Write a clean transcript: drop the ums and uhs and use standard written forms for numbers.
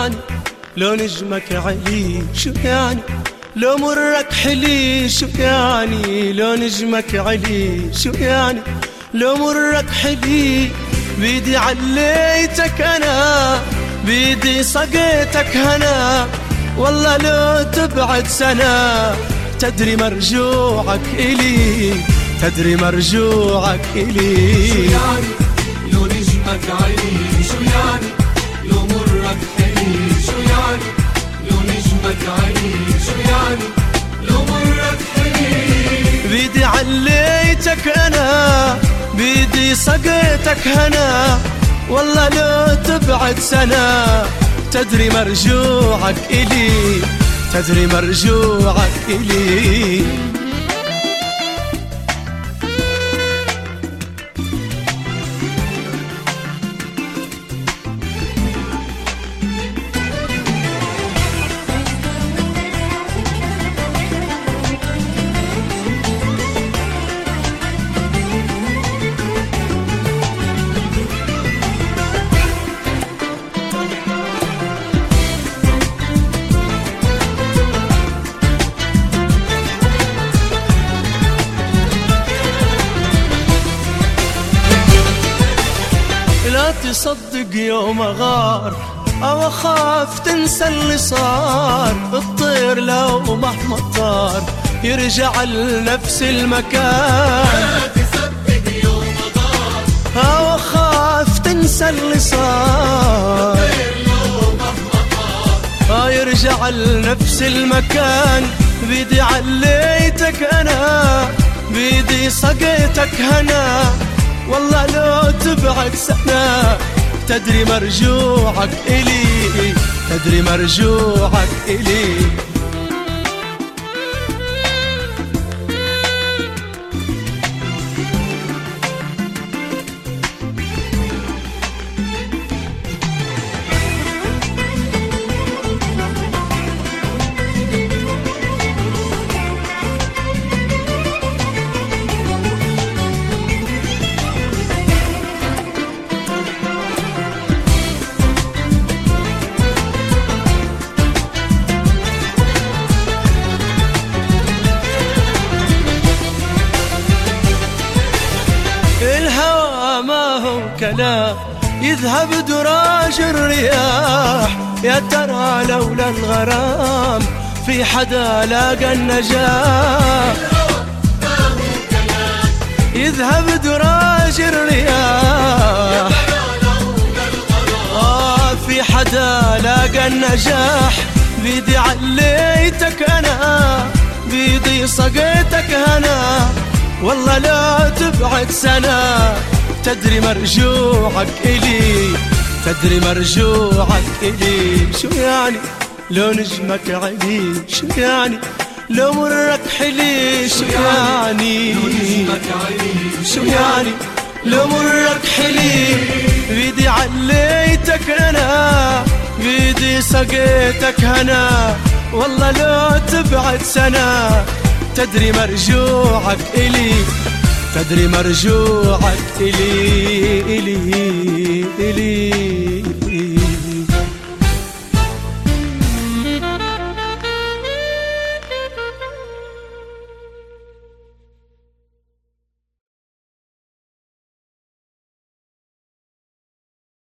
يعني لو نجمك علي؟ شو يعني لو مرك حلي؟ شو يعني لو نجمك علي؟ شو يعني لو مرك حلي؟ بيدي عليتك أنا، بيدي صقيتك هنا، والله لو تبعد سنة تدري مرجوعك إلي، تدري مرجوعك إلي. شو يعني لو نجمك علي؟ شو يعني لو مرك حلي؟ شو يعني لو نجمك علي؟ شو يعني لو مرك حلي؟ بيدي عليتك أنا، بيدي صقيتك هنا، والله لو تبعد سنة تدري مرجوعك إلي، تدري مرجوعك إلي. لا تصدق يوم أغار أو أخاف تنسى اللي صار، الطير لو مهما طار يرجع لنفس المكان. لا تصدق يوم أغار أو أخاف تنسى اللي صار، الطير لو مهما طار يرجع لنفس المكان. بيدي عليتك أنا، بيدي صقيتك هنا، والله لو تبعد سنة تدري مرجوعك إلي، تدري مرجوعك إلي. الهوى ما هو كلام يذهب دراج الرياح، يا ترى لولا الغرام في حدا لاقى النجاح. يذهب دراج الرياح، في حدا لاقى النجاح. بيدي عليتك أنا، بيدي صقيتك هنا، والله لا تبعد سنة تدري مرجوعك إلي، تدري مرجوعك إلي. شو يعني لو نجمك علي؟ شو يعني لو مرك حلي؟ شو يعني شو يعني لو مرك حلي؟ بيدي عليتك أنا، بيدي صقيتك هنا، والله لو تبعد سنة تدري مرجوعك إلي، تدري مرجوعك إلي إلي إلي.